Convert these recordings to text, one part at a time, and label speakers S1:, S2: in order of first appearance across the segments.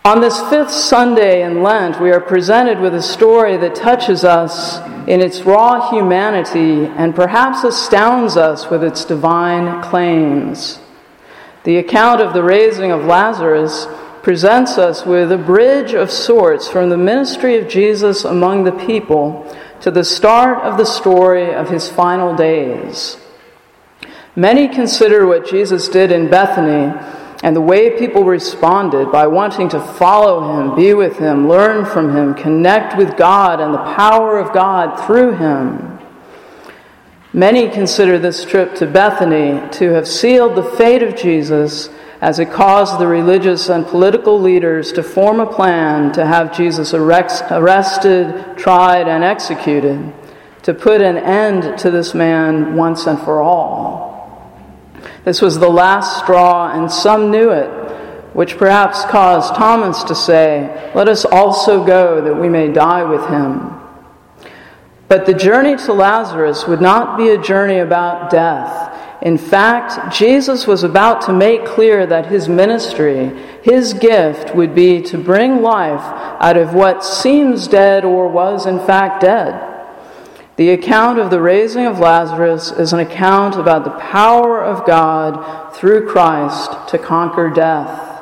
S1: On this fifth Sunday in Lent, we are presented with a story that touches us in its raw humanity and perhaps astounds us with its divine claims. The account of the raising of Lazarus presents us with a bridge of sorts from the ministry of Jesus among the people to the start of the story of his final days. Many consider what Jesus did in Bethany and the way people responded by wanting to follow him, be with him, learn from him, connect with God and the power of God through him. Many consider this trip to Bethany to have sealed the fate of Jesus as it caused the religious and political leaders to form a plan to have Jesus arrested, tried, and executed, to put an end to this man once and for all. This was the last straw, and some knew it, which perhaps caused Thomas to say, "Let us also go that we may die with him." But the journey to Lazarus would not be a journey about death. In fact, Jesus was about to make clear that his ministry, his gift, would be to bring life out of what seems dead or was in fact dead. The account of the raising of Lazarus is an account about the power of God through Christ to conquer death.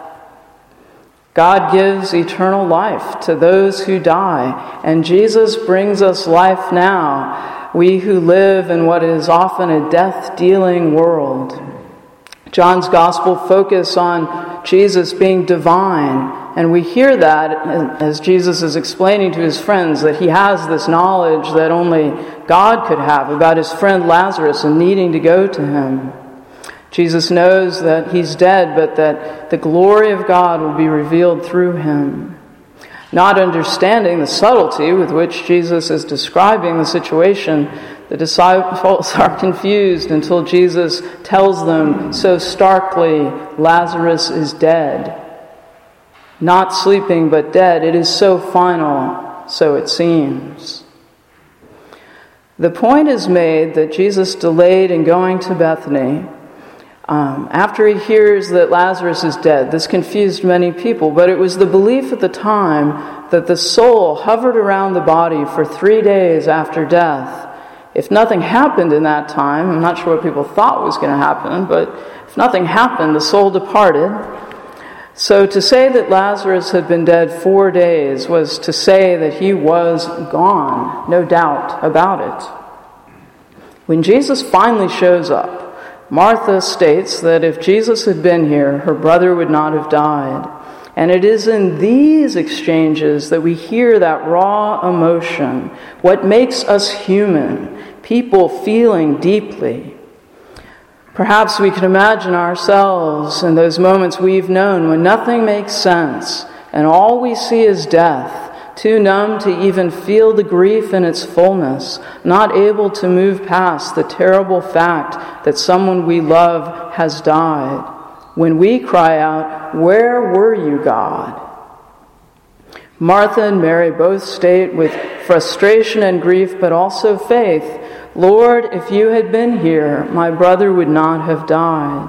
S1: God gives eternal life to those who die, and Jesus brings us life now, we who live in what is often a death-dealing world. John's Gospel focuses on Jesus being divine, and we hear that as Jesus is explaining to his friends that he has this knowledge that only God could have about his friend Lazarus and needing to go to him. Jesus knows that he's dead, but that the glory of God will be revealed through him. Not understanding the subtlety with which Jesus is describing the situation, the disciples are confused until Jesus tells them so starkly, Lazarus is dead. Not sleeping, but dead. It is so final, so it seems. The point is made that Jesus delayed in going to Bethany after he hears that Lazarus is dead. This confused many people, but it was the belief at the time that the soul hovered around the body for 3 days after death. If nothing happened in that time, I'm not sure what people thought was going to happen, but if nothing happened, the soul departed. So to say that Lazarus had been dead 4 days was to say that he was gone, no doubt about it. When Jesus finally shows up, Martha states that if Jesus had been here, her brother would not have died. And it is in these exchanges that we hear that raw emotion, what makes us human, people feeling deeply. Perhaps we can imagine ourselves in those moments we've known when nothing makes sense and all we see is death, too numb to even feel the grief in its fullness, not able to move past the terrible fact that someone we love has died. When we cry out, "Where were you, God?" Martha and Mary both state with frustration and grief, but also faith, "Lord, if you had been here, my brother would not have died."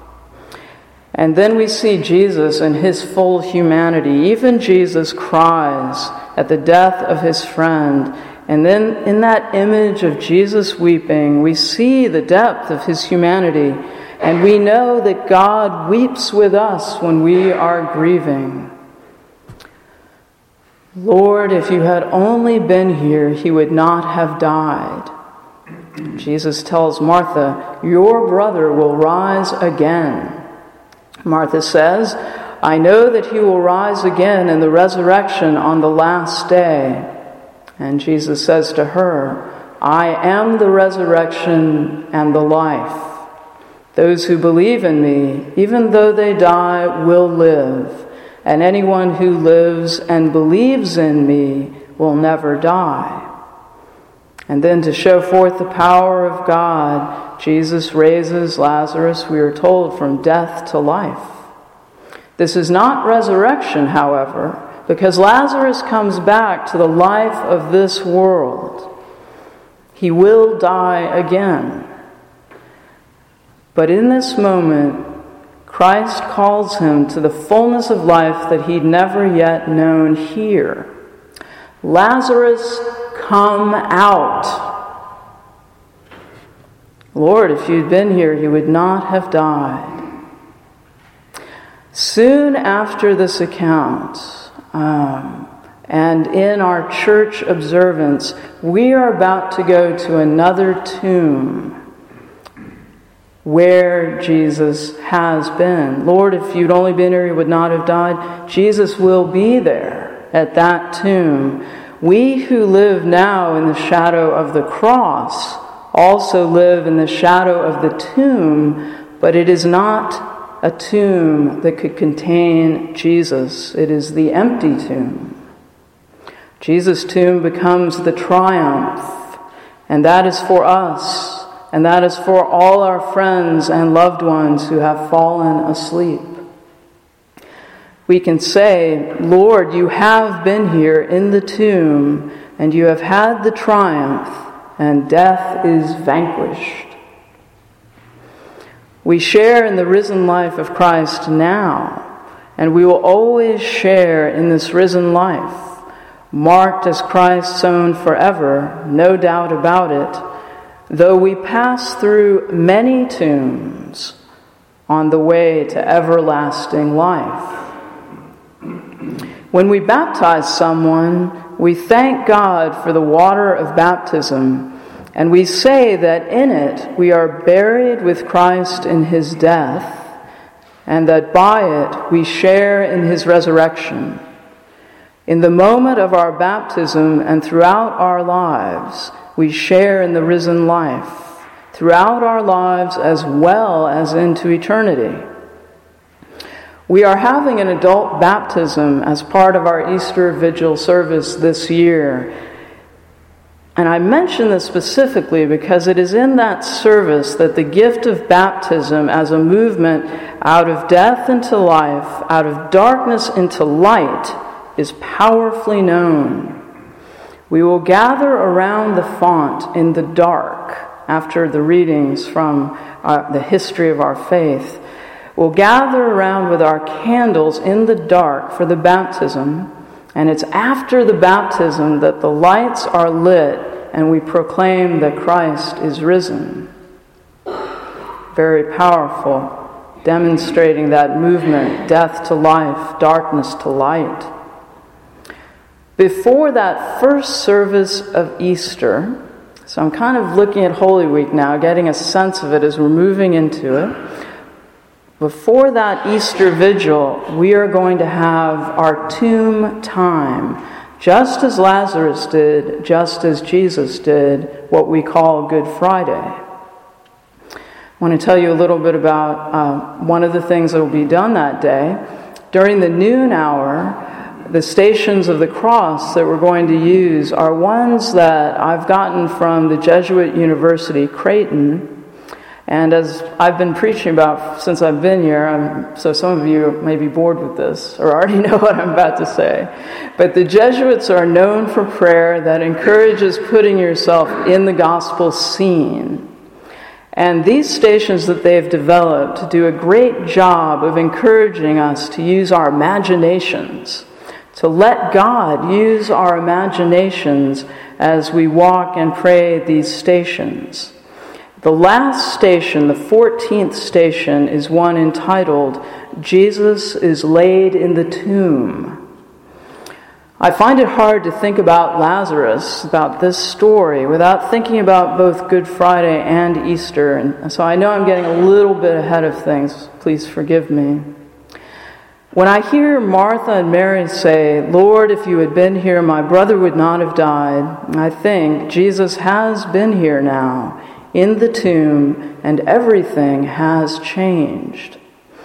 S1: And then we see Jesus in his full humanity. Even Jesus cries at the death of his friend. And then in that image of Jesus weeping, we see the depth of his humanity. And we know that God weeps with us when we are grieving. "Lord, if you had only been here, he would not have died." Jesus tells Martha, "Your brother will rise again." Martha says, "I know that he will rise again in the resurrection on the last day." And Jesus says to her, "I am the resurrection and the life. Those who believe in me, even though they die, will live. And anyone who lives and believes in me will never die." And then to show forth the power of God, Jesus raises Lazarus, we are told, from death to life. This is not resurrection, however, because Lazarus comes back to the life of this world. He will die again. But in this moment, Christ calls him to the fullness of life that he'd never yet known here. Lazarus, come out. Lord, if you'd been here, he would not have died. Soon after this account, and in our church observance, we are about to go to another tomb where Jesus has been. Lord, if you'd only been here, you would not have died. Jesus will be there at that tomb. We who live now in the shadow of the cross also live in the shadow of the tomb, but it is not a tomb that could contain Jesus. It is the empty tomb. Jesus' tomb becomes the triumph, and that is for us, and that is for all our friends and loved ones who have fallen asleep. We can say, Lord, you have been here in the tomb, and you have had the triumph, and death is vanquished. We share in the risen life of Christ now, and we will always share in this risen life, marked as Christ's own forever, no doubt about it, though we pass through many tombs on the way to everlasting life. When we baptize someone, we thank God for the water of baptism, and we say that in it we are buried with Christ in his death, and that by it we share in his resurrection. In the moment of our baptism and throughout our lives, we share in the risen life, throughout our lives as well as into eternity. We are having an adult baptism as part of our Easter Vigil service this year. And I mention this specifically because it is in that service that the gift of baptism as a movement out of death into life, out of darkness into light, is powerfully known. We will gather around the font in the dark after the readings from the history of our faith. We'll gather around with our candles in the dark for the baptism, and it's after the baptism that the lights are lit and we proclaim that Christ is risen. Very powerful, demonstrating that movement, death to life, darkness to light. Before that first service of Easter, so I'm kind of looking at Holy Week now, getting a sense of it as we're moving into it. Before that Easter Vigil, we are going to have our tomb time, just as Lazarus did, just as Jesus did, what we call Good Friday. I want to tell you a little bit about one of the things that will be done that day. During the noon hour, the Stations of the Cross that we're going to use are ones that I've gotten from the Jesuit University, Creighton. And as I've been preaching about since I've been here, so some of you may be bored with this or already know what I'm about to say. But the Jesuits are known for prayer that encourages putting yourself in the gospel scene. And these stations that they've developed do a great job of encouraging us to use our imaginations, to let God use our imaginations as we walk and pray at these stations. The last station, the 14th station, is one entitled, Jesus is Laid in the Tomb. I find it hard to think about Lazarus, about this story, without thinking about both Good Friday and Easter. And so I know I'm getting a little bit ahead of things. Please forgive me. When I hear Martha and Mary say, Lord, if you had been here, my brother would not have died, I think Jesus has been here now, in the tomb, and everything has changed.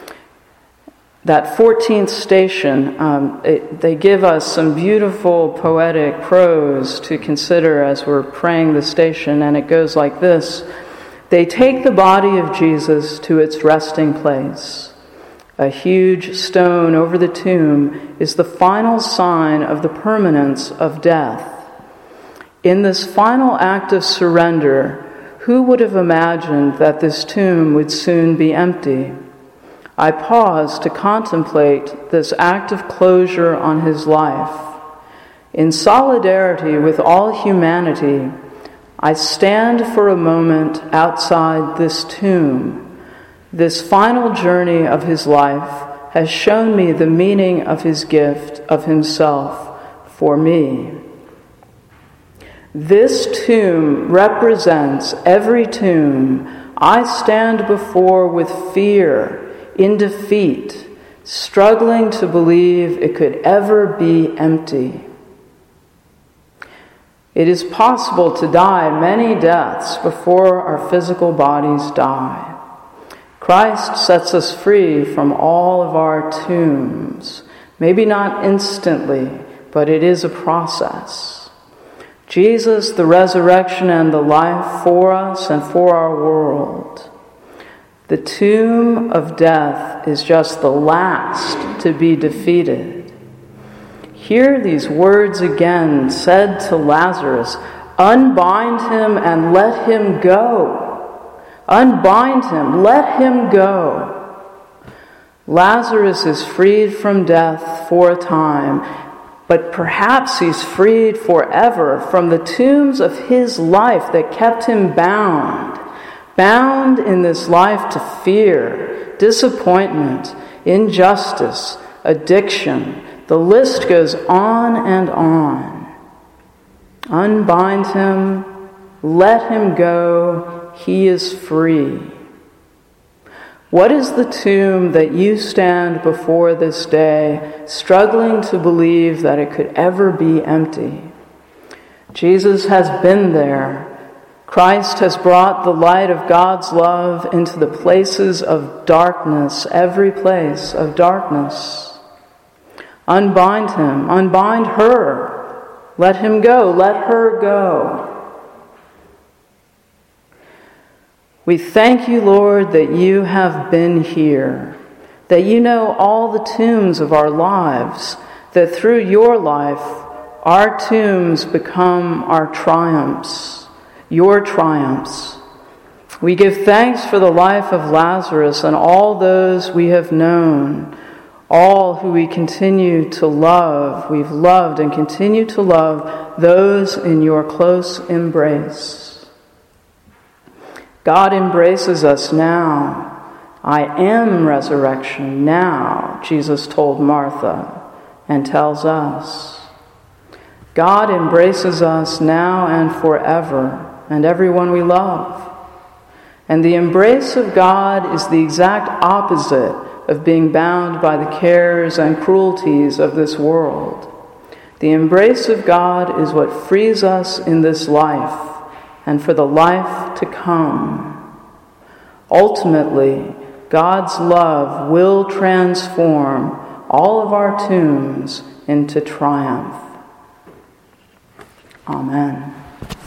S1: That 14th station, they give us some beautiful poetic prose to consider as we're praying the station, and it goes like this. They take the body of Jesus to its resting place. A huge stone over the tomb is the final sign of the permanence of death. In this final act of surrender, who would have imagined that this tomb would soon be empty? I pause to contemplate this act of closure on his life. In solidarity with all humanity, I stand for a moment outside this tomb. This final journey of his life has shown me the meaning of his gift of himself for me. This tomb represents every tomb I stand before with fear, in defeat, struggling to believe it could ever be empty. It is possible to die many deaths before our physical bodies die. Christ sets us free from all of our tombs. Maybe not instantly, but it is a process. Jesus, the resurrection and the life for us and for our world. The tomb of death is just the last to be defeated. Hear these words again said to Lazarus, "Unbind him and let him go. Unbind him, let him go." Lazarus is freed from death for a time, but perhaps he's freed forever from the tombs of his life that kept him bound in this life to fear, disappointment, injustice, addiction. The list goes on and on. Unbind him, let him go, he is free. What is the tomb that you stand before this day, struggling to believe that it could ever be empty? Jesus has been there. Christ has brought the light of God's love into the places of darkness, every place of darkness. Unbind him, unbind her. Let him go, let her go. We thank you, Lord, that you have been here, that you know all the tombs of our lives, that through your life, our tombs become our triumphs, your triumphs. We give thanks for the life of Lazarus and all those we have known, all who we continue to love. We've loved and continue to love those in your close embrace. God embraces us now. I am resurrection now, Jesus told Martha and tells us. God embraces us now and forever, and everyone we love. And the embrace of God is the exact opposite of being bound by the cares and cruelties of this world. The embrace of God is what frees us in this life and for the life to come. Ultimately, God's love will transform all of our tombs into triumph. Amen.